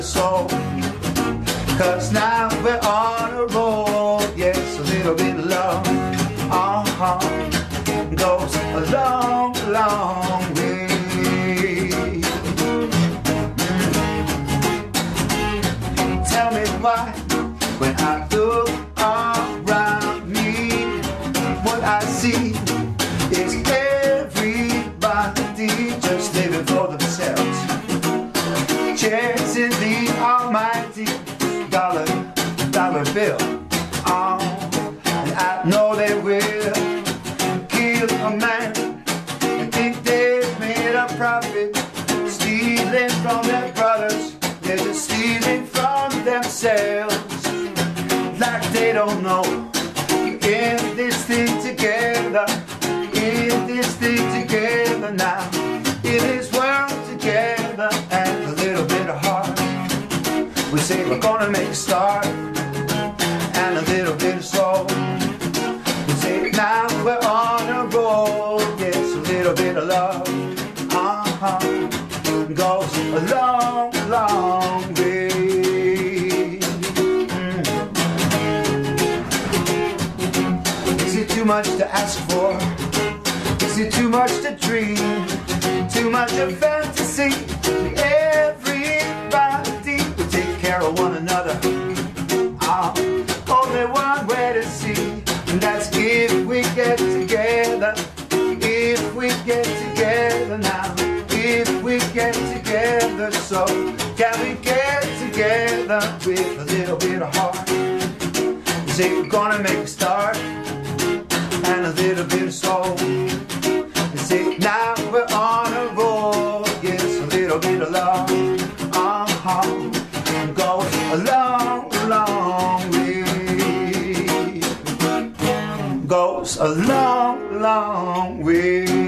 soul. 'Cause now we're on a roll. Yes, a little bit of love goes a long, long way. Tell me why, when I look around me, what I see is everybody just living for themselves, chasing the almighty dollar bill. And I know they will kill a man and think they've made a profit, stealing from their brothers. They're just stealing from themselves, like they don't know. In this thing together, in this thing together now. It is world together and a little bit of heart. We say we're gonna make a start and a little bit of soul. We say now we're on a roll. Yes, a little bit of love goes a long, long way. Is it too much to ask for? Is it too much to dream? Too much of fantasy? Everybody will take care of one another. Only one way to see, and that's if we get together. If we get together now. If we get together, so can we get together with a little bit of heart? We say we're gonna make a start and a little bit of soul. We say now we're on a roll. Yes, a little bit of love goes a long, long way. Goes a long, long way.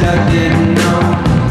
I didn't know.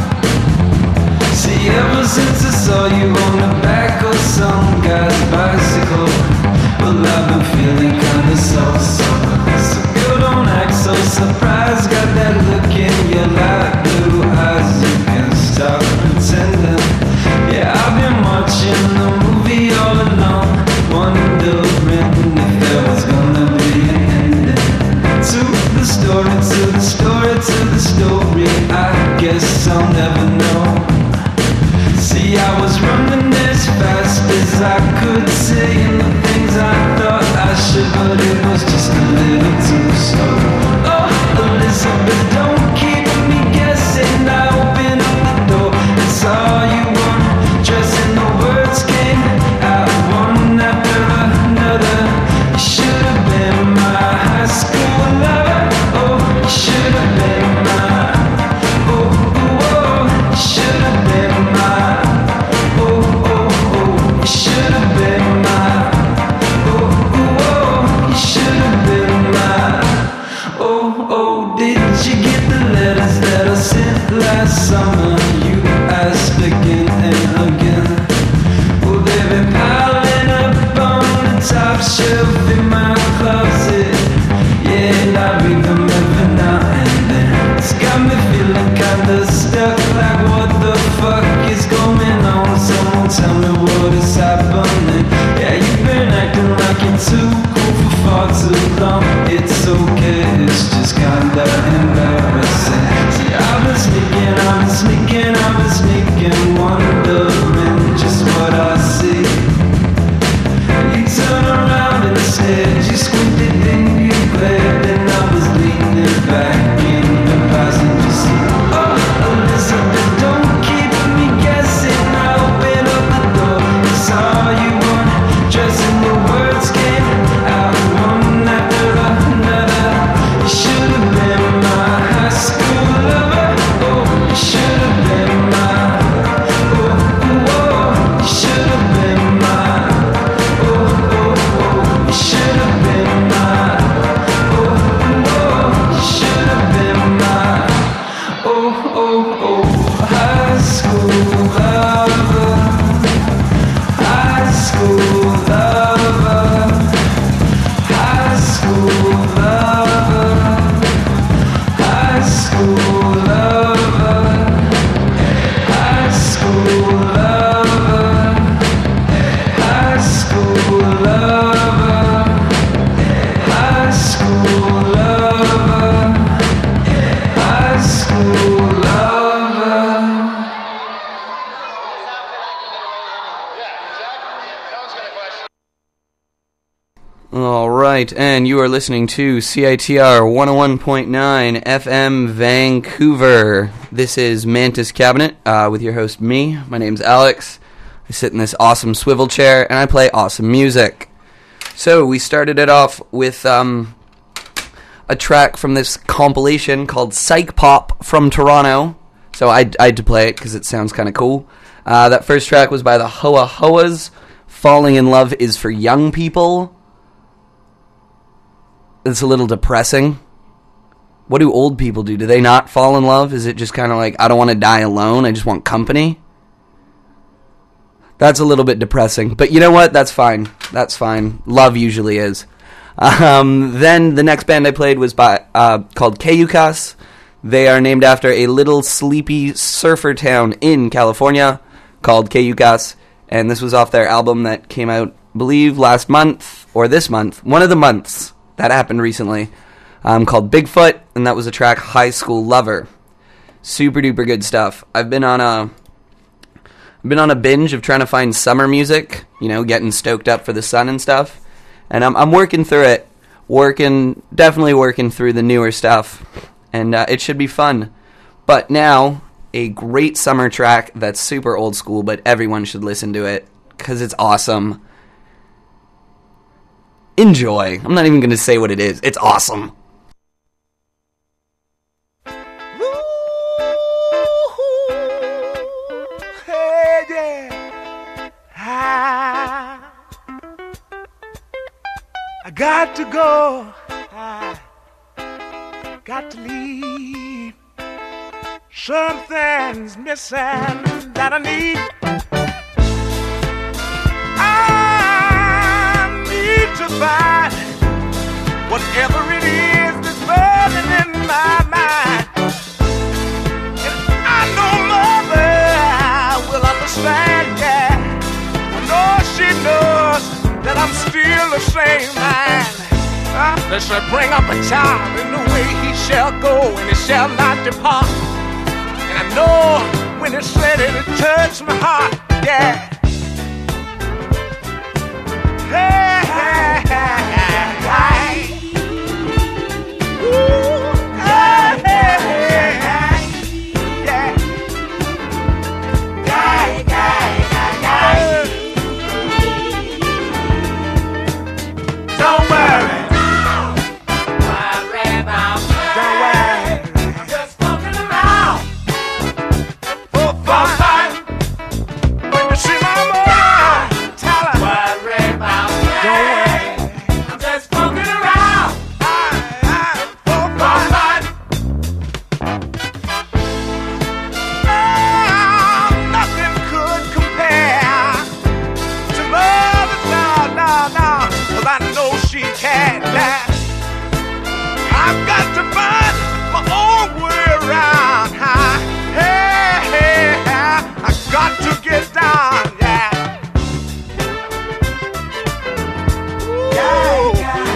See, ever since I saw you on the back of some guy's bicycle, well, I've been feeling kinda so girl, don't act so surprised. Got that look in your light blue eyes. You can stop pretending. Yeah, I've been watching the movie all alone, wondering if there was gonna be an ending to the story, to the story, to the story. I guess I'll never know. See, I was running as fast as I could, saying the things I thought I should, but it was just a little too slow. Oh, Elizabeth, don't keep me guessing. I opened up the door and saw you undressing. The words came out one after another. You should have been my high school lover. Oh, you should have been my, you should have been my, you should have been my, you should have been my, did you get the letters that I sent last summer? You asked again and again. Well, they've been piling up on the top shelf in my closet. Yeah, and I read them every now and then. It's got me feeling kinda stuck, like what the fuck is going on? Someone tell me what is happening. Yeah, you've been acting like you're too cool for far too long. It's okay, it's just kinda embarrassing. See, I've been sneaking, wondering just what I see. You turn around instead, you squinted, then you glared, and I was leaning back in the passenger seat. Oh, Elizabeth, don't keep me guessing. I opened up the door and saw you undressing. The words came out one after another. You should have been my high school lover. Oh, you should have been my, you should have been my, you should have been my, you should have been my, high school lover, high school lover, high school lover, high school lover, high school lover, high school lover, high school lover, high school lover. All right, and you are listening to CITR 101.9 FM Vancouver. This is Mantis Cabinet with your host, me. My name's Alex. I sit in this awesome swivel chair, and I play awesome music. So we started it off with a track from this compilation called Psych Pop from Toronto. So I had to play it because it sounds kind of cool. That first track was by the Hoa Hoas. Falling in Love is for Young People. It's a little depressing. What do old people do? Do they not fall in love? Is it just kind of like, I don't want to die alone, I just want company? That's a little bit depressing. But you know what? That's fine. That's fine. Love usually is. Then the next band I played was by called Cayucas. They are named after a little sleepy surfer town in California called Cayucas. And this was off their album that came out, I believe, last month or this month. One of the months. That happened recently, called Bigfoot, and that was a track, High School Lover. Super duper good stuff. I've been on a binge of trying to find summer music, you know, getting stoked up for the sun and stuff, and I'm working through it, definitely working through the newer stuff, and it should be fun. But now, a great summer track that's super old school, but everyone should listen to it, because it's awesome. Enjoy. I'm not even going to say what it is. It's awesome. Hey, yeah. I got to go. I got to leave. Something's missing that I need. I need to find whatever it is that's burning in my mind. And I know mother will understand, yeah. I know she knows that I'm still the same man. That shall bring up a child in the way he shall go, and he shall not depart. And I know when it's ready to touch my heart, yeah. Hey, hey, hey, hey. Ooh, hey, hey, hey, hey. Yeah. Yeah, yeah, yeah, yeah. Don't worry. I've got to find my own way around. Hey, hey, I got to get down, yeah. Ooh.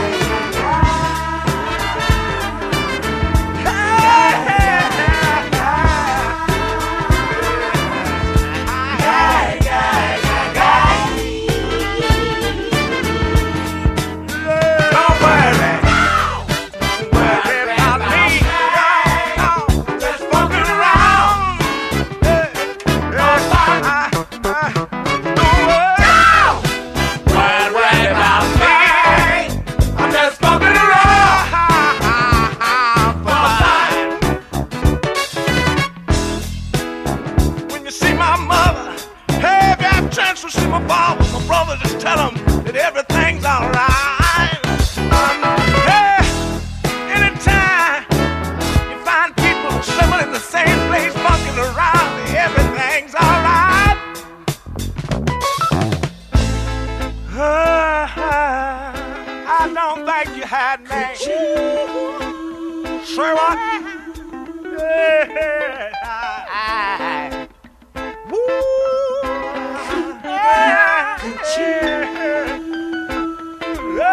I don't think you had me. Say what? Woo!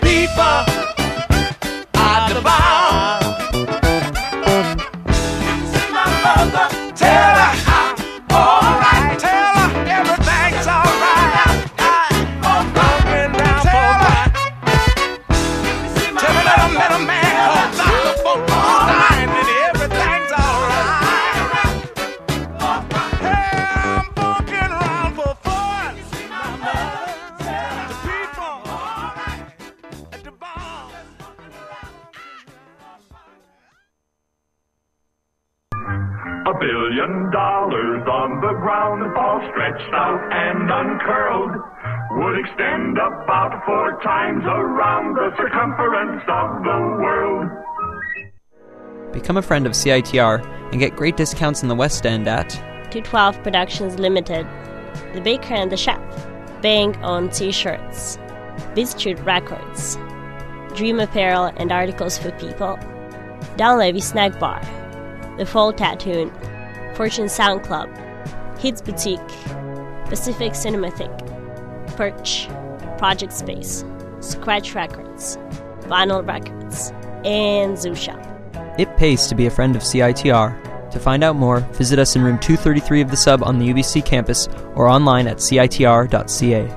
people are devout. See my mother, tell her I'm alright. Tell her everything's alright. I'm walking down for that. Tell me that I met a man called Dr. Funkenstein and everything's alright. Hey, I'm walking around for fun. See my mother, the people at the bar. $1 billion on the ground, all stretched out and uncurled, would extend about 4 times around the circumference of the world. Become a friend of CITR and get great discounts in the West End at 212 Productions Limited, The Baker and the Chef, Bang on T-shirts, Biztrude Records, Dream Apparel and Articles for People, Don Levy Snack Bar, The Fall Tattooed, Fortune Sound Club, Hits Boutique, Pacific Cinematheque, Perch, Project Space, Scratch Records, Vinyl Records, and Zoo Shop. It pays to be a friend of CITR. To find out more, visit us in room 233 of the Sub on the UBC campus or online at citr.ca.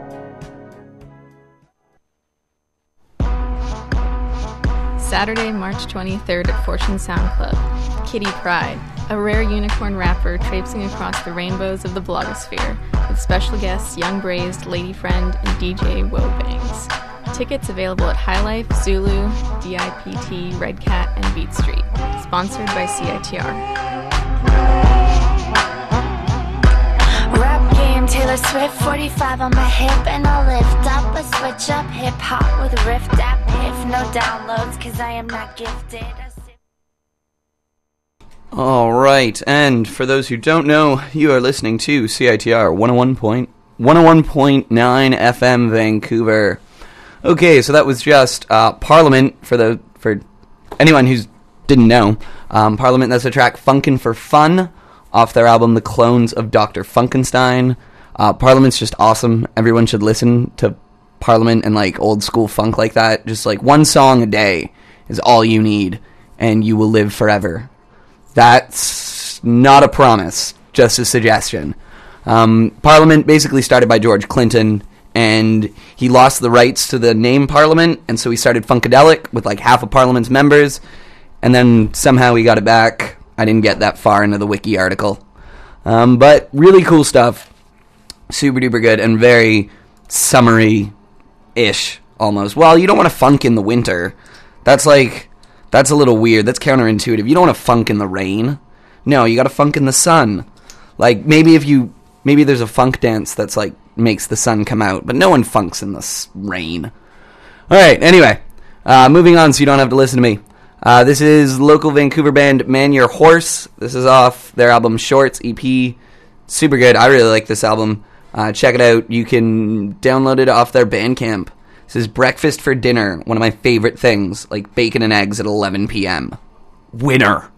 Saturday, March 23rd at Fortune Sound Club. Kitty Pride, a rare unicorn rapper traipsing across the rainbows of the blogosphere, with special guests Young Braised, Lady Friend, and DJ Wobangs. Tickets available at High Life, Zulu, DIPT, Red Cat, and Beat Street. Sponsored by CITR. Rap game, Taylor Swift, 45 on my hip, and I'll lift up a switch up hip hop with a riff app. If no downloads, cause I am not gifted. Alright, and for those who don't know, you are listening to CITR 101.9 FM Vancouver. Okay, so that was just Parliament, for anyone who didn't know. Parliament, that's the track Funkin' for Fun, off their album The Clones of Dr. Funkenstein. Parliament's just awesome. Everyone should listen to Parliament and like old school funk like that. Just like one song a day is all you need, and you will live forever. That's not a promise, just a suggestion. Parliament basically started by George Clinton, and he lost the rights to the name Parliament, and so he started Funkadelic with like half of Parliament's members, and then somehow he got it back. I didn't get that far into the wiki article. But really cool stuff. Super duper good, and very summery-ish, almost. Well, you don't want to funk in the winter. That's a little weird. That's counterintuitive. You don't want to funk in the rain. No, you got to funk in the sun. Like, maybe there's a funk dance that's like, makes the sun come out, but no one funks in the rain. Alright, anyway, moving on so you don't have to listen to me. This is local Vancouver band Man Your Horse. This is off their album Shorts EP. Super good. I really like this album. Check it out. You can download it off their Bandcamp. This is breakfast for dinner, one of my favorite things, like bacon and eggs at 11 p.m. Winner.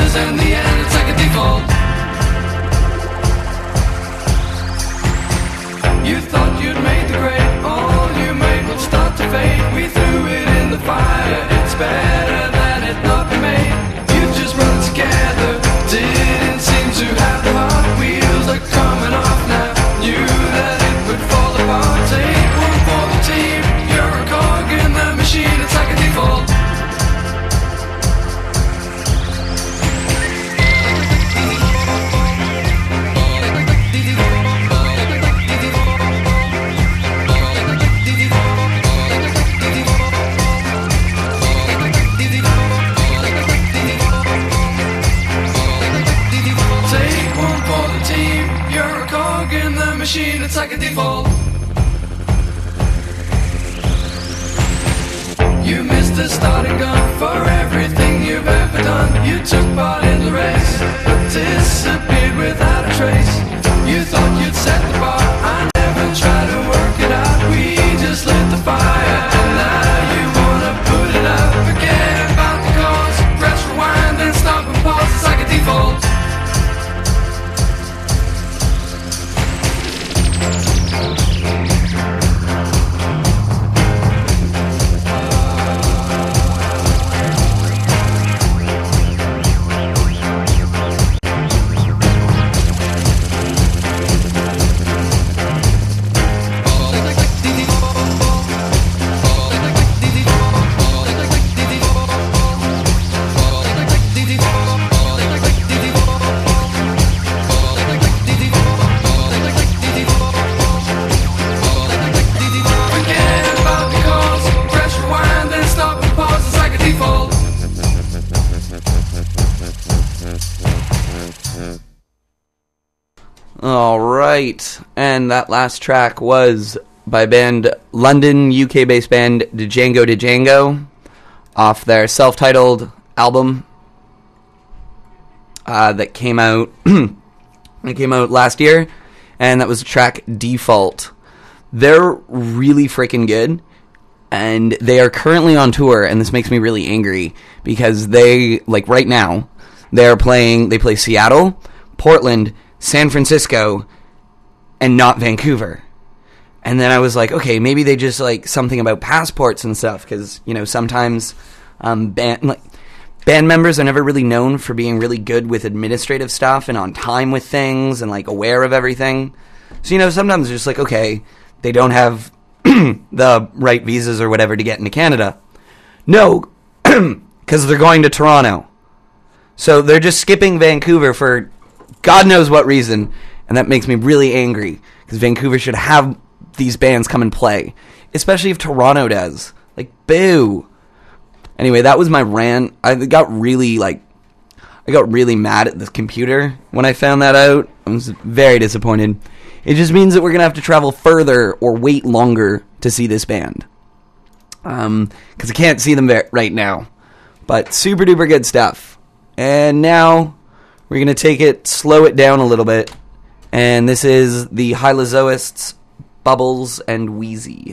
Cause in the end it's like a default. You thought you'd made the grade, all you made would start to fade. We threw it in the fire, it's better than it not be made. You just run it together, didn't seem to have the heart. Wheels are coming off now, knew that it would fall apart. Take one for the team, you're a cog in the machine, it's like a default. Machine, it's like a default. You missed the starting gun for everything you've ever done. You took part in the race, but disappeared without a trace. You thought you'd set the bar, I never tried to work it out. We just lit the fire, and now you wanna put it out. Forget about the cause, press rewind, then stop and pause, it's like a default. Alright, and that last track was by London UK-based band Django Django off their self-titled album that came out last year, and that was the track Default. They're really freaking good, and they are currently on tour, and this makes me really angry because they, like right now, they play Seattle, Portland, San Francisco, and not Vancouver. And then I was like, okay, maybe they just like something about passports and stuff, because, you know, sometimes band members are never really known for being really good with administrative stuff and on time with things and like aware of everything. So, you know, sometimes it's just like, okay, they don't have the right visas or whatever to get into Canada. No, because they're going to Toronto. So they're just skipping Vancouver for God knows what reason, and that makes me really angry, because Vancouver should have these bands come and play, especially if Toronto does. Like, boo. Anyway, that was my rant. I got really mad at the computer when I found that out. I was very disappointed. It just means that we're going to have to travel further or wait longer to see this band. Because I can't see them right now. But super duper good stuff. And now we're going to slow it down a little bit. And this is the Hylozoists, Bubbles, and Wheezy.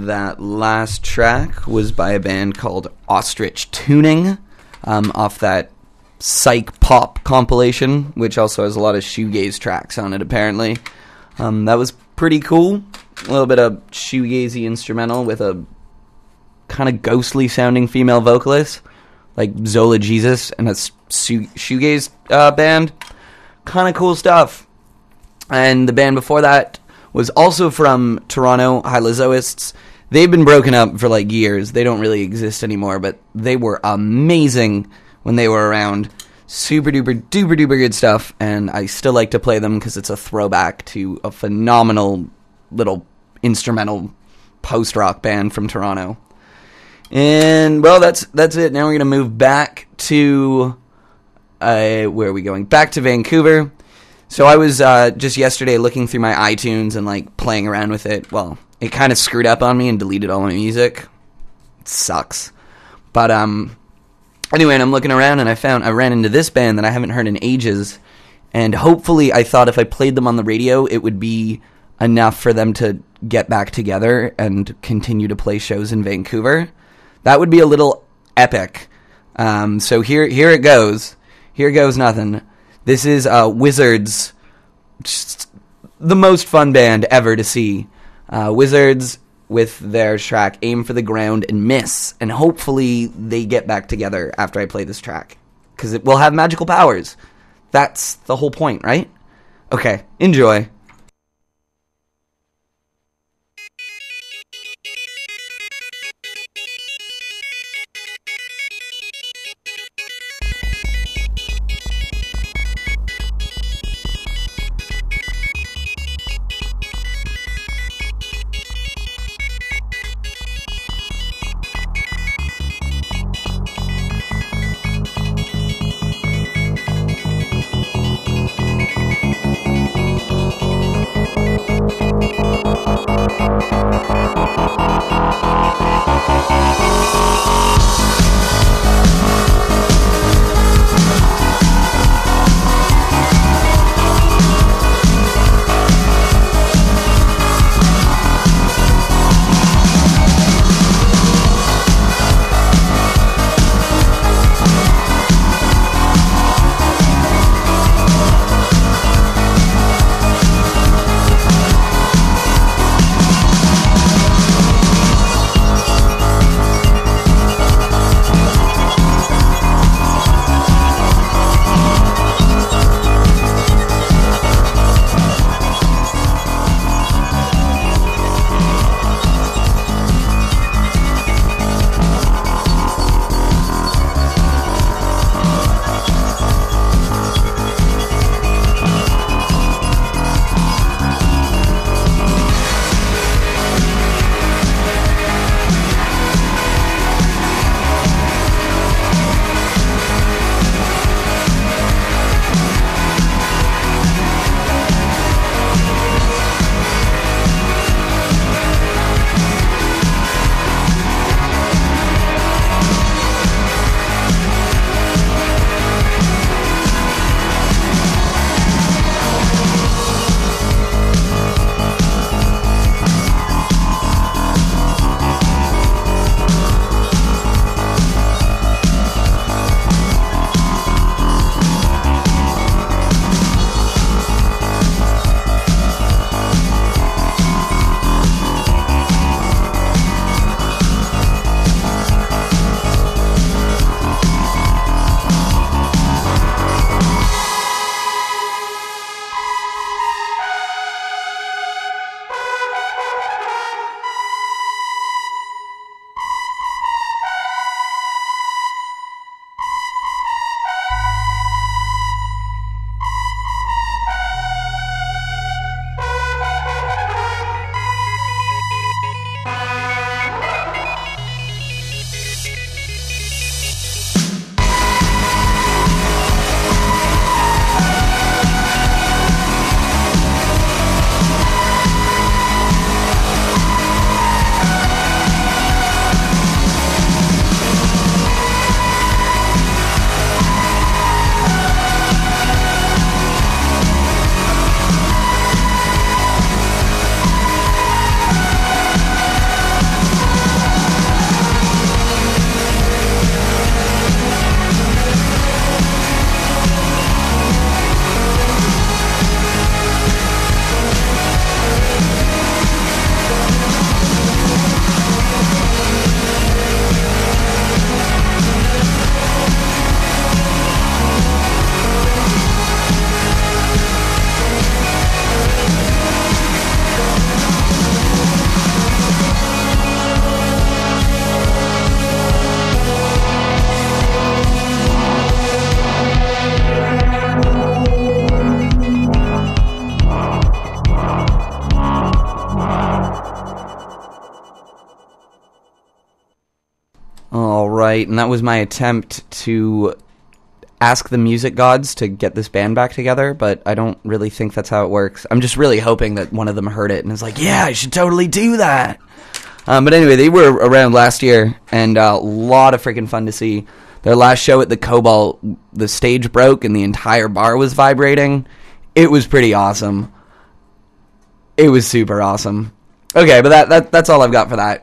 that last track was by a band called Ostrich Tuning, off that psych pop compilation, which also has a lot of shoegaze tracks on it, apparently. That was pretty cool. A little bit of shoegazy instrumental with a kind of ghostly sounding female vocalist, like Zola Jesus, and a shoegaze band. Kind of cool stuff. And the band before that was also from Toronto, Hylozoists. They've been broken up for like years. They don't really exist anymore, but they were amazing when they were around. Super duper duper duper good stuff, and I still like to play them because it's a throwback to a phenomenal little instrumental post-rock band from Toronto. And, well, that's it. Now we're going to move back to, where are we going? Back to Vancouver. So I was just yesterday looking through my iTunes and, like, playing around with it. Well, it kind of screwed up on me and deleted all my music. It sucks. But, anyway, and I'm looking around and I ran into this band that I haven't heard in ages. And hopefully I thought if I played them on the radio, it would be enough for them to get back together and continue to play shows in Vancouver. That would be a little epic. So here it goes. Here goes nothing. This is Wizards, just the most fun band ever to see. Wizards with their track Aim for the Ground and Miss. And hopefully they get back together after I play this track. Because it will have magical powers. That's the whole point, right? Okay, enjoy. All right, and that was my attempt to ask the music gods to get this band back together, but I don't really think that's how it works. I'm just really hoping that one of them heard it and is like, yeah, I should totally do that. But anyway, they were around last year, and a lot of freaking fun to see. Their last show at the Cobalt, the stage broke and the entire bar was vibrating. It was pretty awesome. It was super awesome. Okay, but that's all I've got for that.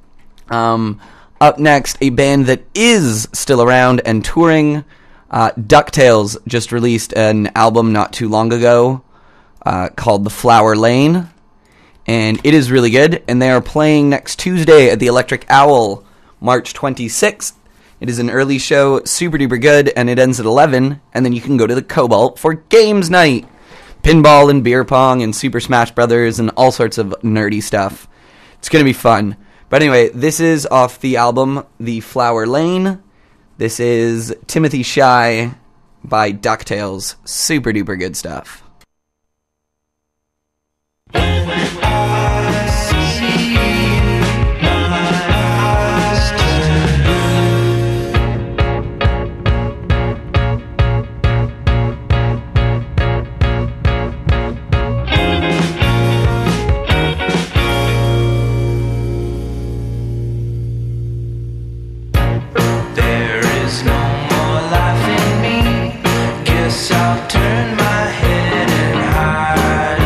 Up next, a band that is still around and touring. DuckTales just released an album not too long ago called The Flower Lane, and it is really good, and they are playing next Tuesday at the Electric Owl, March 26th. It is an early show, super duper good, and it ends at 11, and then you can go to the Cobalt for games night. Pinball and beer pong and Super Smash Brothers and all sorts of nerdy stuff. It's going to be fun. But anyway, this is off the album The Flower Lane. This is Timothy Shy by DuckTales. Super duper good stuff. Turn my head and hide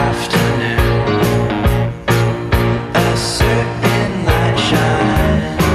shine.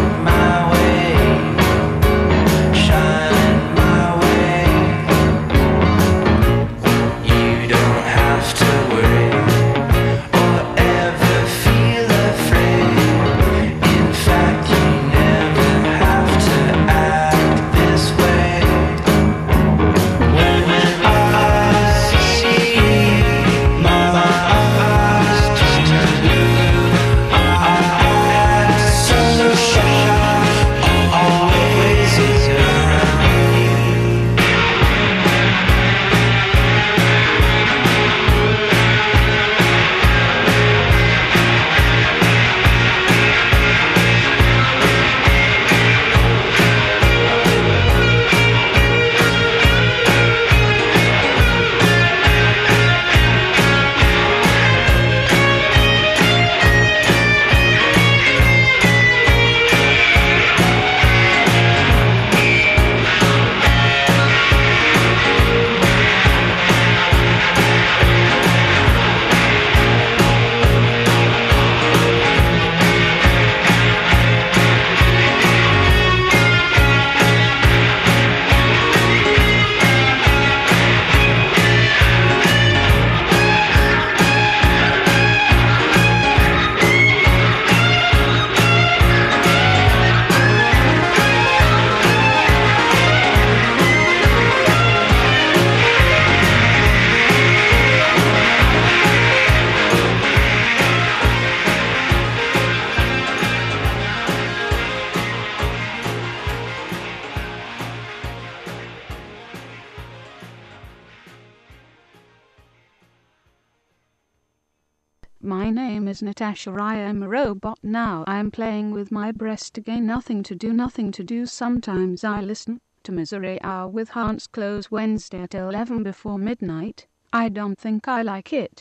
My name is Natasha. I am a robot now. I am playing with my breast again. Nothing to do. Sometimes I listen to Misery Hour with Hans Close Wednesday at 11 before midnight. I don't think I like it.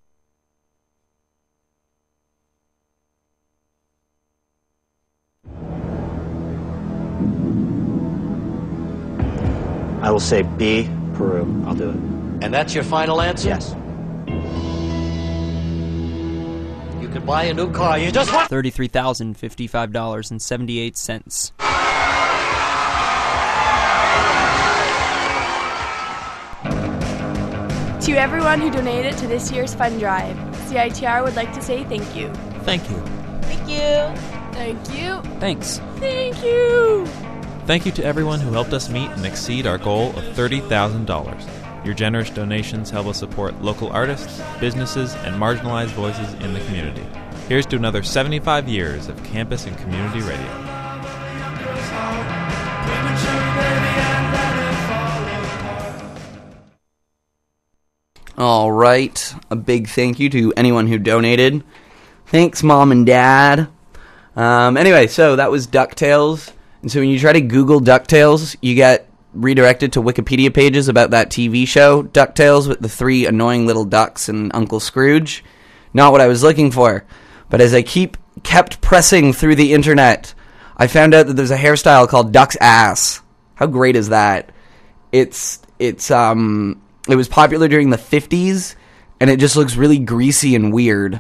I will say B, Peru. I'll do it. And that's your final answer? Yes. You could buy a new car. You just want $33,055.78. To everyone who donated to this year's fund drive, CITR would like to say thank you. Thank you. Thank you. Thank you. Thanks. Thank you. Thank you to everyone who helped us meet and exceed our goal of $30,000. Your generous donations help us support local artists, businesses, and marginalized voices in the community. Here's to another 75 years of campus and community radio. All right. A big thank you to anyone who donated. Thanks, Mom and Dad. Anyway, so that was DuckTales. And so when you try to Google DuckTales, you get redirected to Wikipedia pages about that TV show, DuckTales, with the 3 annoying little ducks and Uncle Scrooge. Not what I was looking for. But as I kept pressing through the internet, I found out that there's a hairstyle called Duck's Ass. How great is that? It was popular during the 50s, and it just looks really greasy and weird.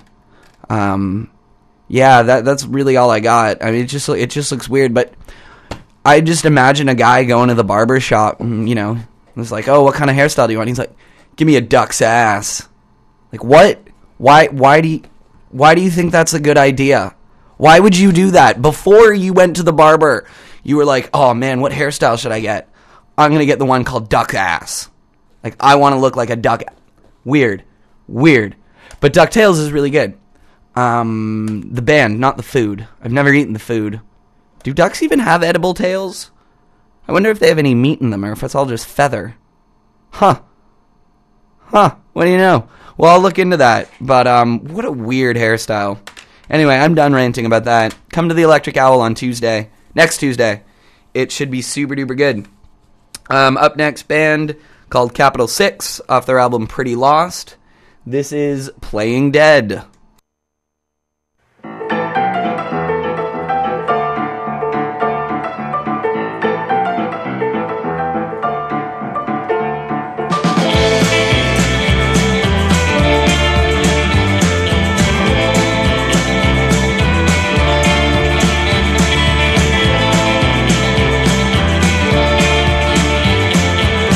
Yeah, that's really all I got. I mean, it just looks weird, but I just imagine a guy going to the barber shop, and, you know, it's like, oh, what kind of hairstyle do you want? He's like, give me a duck's ass. Like, what? Why do you think that's a good idea? Why would you do that? Before you went to the barber, you were like, oh man, what hairstyle should I get? I'm going to get the one called duck ass. Like, I want to look like a duck. Weird. But DuckTales is really good. The band, not the food. I've never eaten the food. Do ducks even have edible tails? I wonder if they have any meat in them, or if it's all just feather. Huh. What do you know? Well, I'll look into that. But, what a weird hairstyle. Anyway, I'm done ranting about that. Come to the Electric Owl on Tuesday. Next Tuesday. It should be super duper good. Up next, band called Capital Six, off their album Pretty Lost. This is Playing Dead.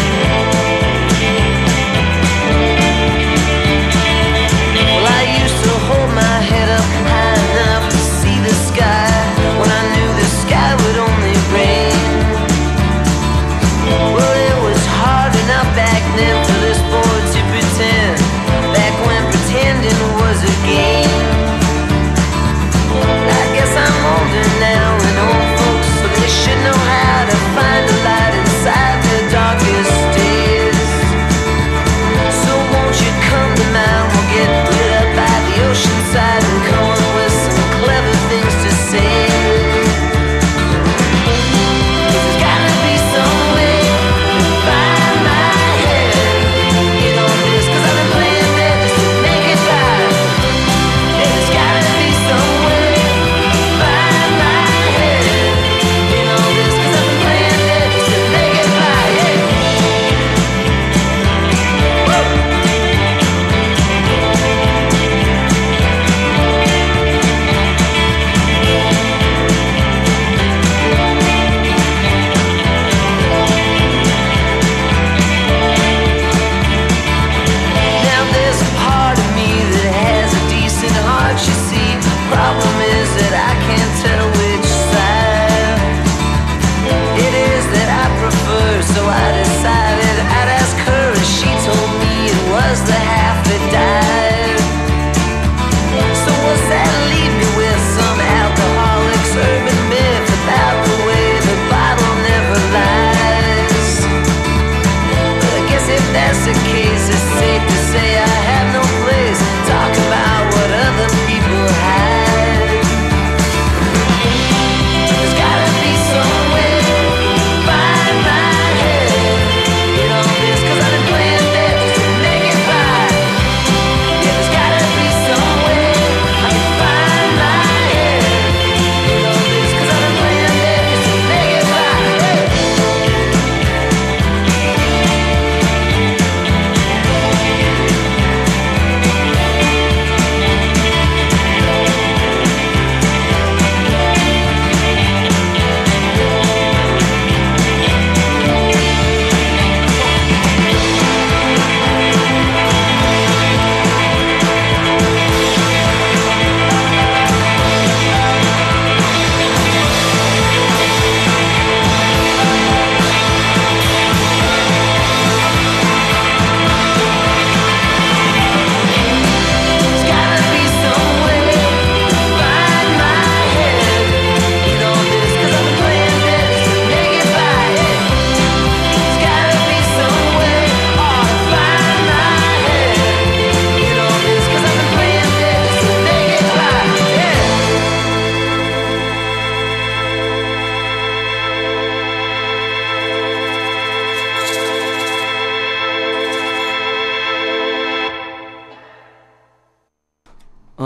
Well, I used to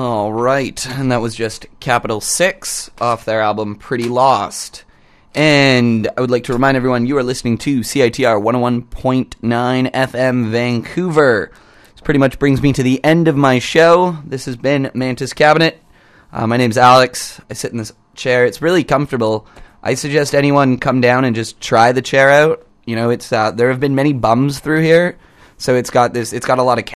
All right, and that was just Capital 6 off their album Pretty Lost. And I would like to remind everyone you are listening to CITR 101.9 FM Vancouver. This pretty much brings me to the end of my show. This has been Mantis Cabinet. My name's Alex. I sit in this chair. It's really comfortable. I suggest anyone come down and just try the chair out. You know, it's there have been many bums through here, so it's got a lot of